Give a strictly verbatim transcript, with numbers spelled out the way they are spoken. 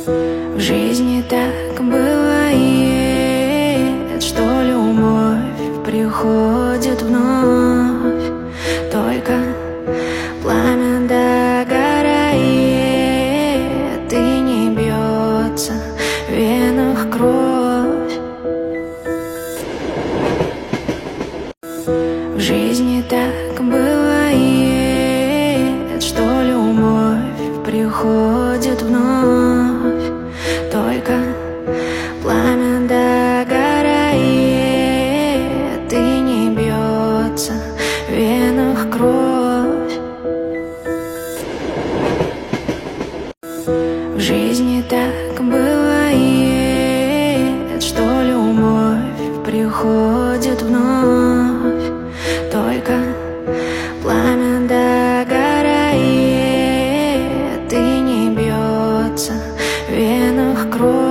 В жизни так бывает, что любовь приходит вновь, только пламя догорает и не бьется в венах кровь. В жизни так бывает, что любовь приходит вновь, только пламя догорает и не бьется в венах кровь. В жизни так бывает, что любовь приходит вновь, только пламя догорает и не бьется в венах кровь.